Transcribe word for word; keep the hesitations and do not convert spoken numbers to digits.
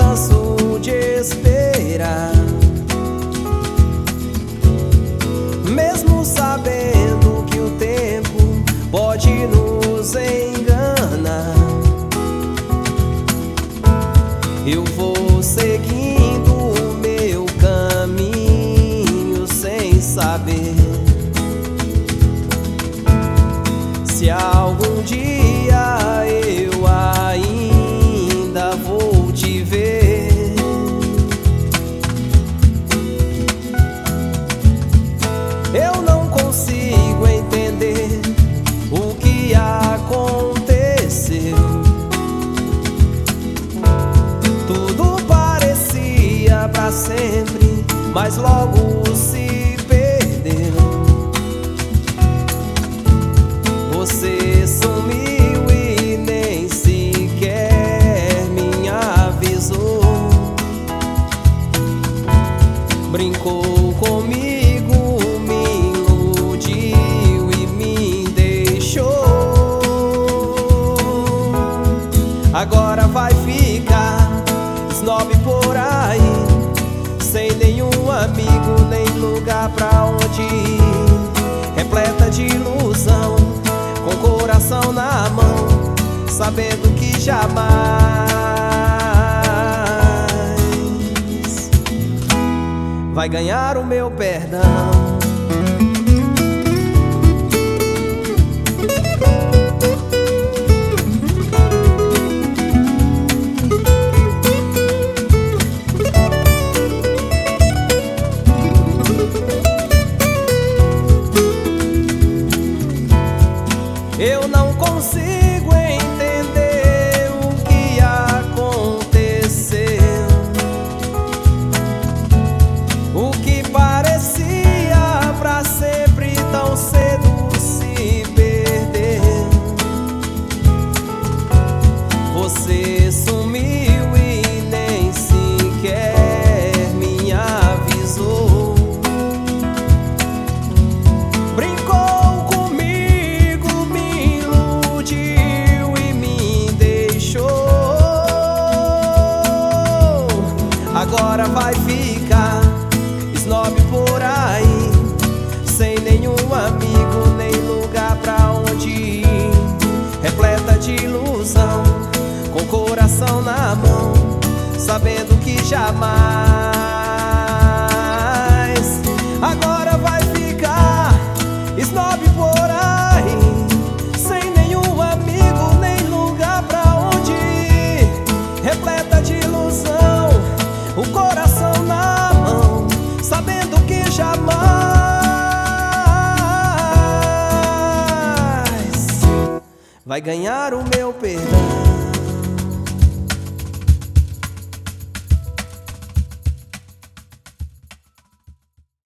canso de esperar, mesmo sabendo que o tempo pode nos enganar. Eu vou seguindo o meu caminho sem saber se algum dia eu ainda vou te ver. Eu não consigo entender o que aconteceu. Tudo parecia pra sempre, mas logo se perdeu. Você sumiu e nem sequer me avisou. Brincou comigo, me iludiu e me deixou. Agora vai ficar snob por aí, sem nenhum amigo, nem lugar pra onde ir, repleta de ilusão, com coração na mão, sabendo que jamais vai ganhar o meu perdão. Eu não consigo entender o que aconteceu. O que parecia pra sempre tão cedo se perdeu. Você sumiu e nem sequer me avisou. Brincou agora vai ficar snob por aí, sem nenhum amigo, nem lugar pra onde ir, repleta de ilusão, com coração na mão, sabendo que jamais. Agora vai ficar snob por aí, sem nenhum amigo, nem lugar pra onde ir, repleta de ilusão, o coração na mão, sabendo que jamais vai ganhar o meu perdão.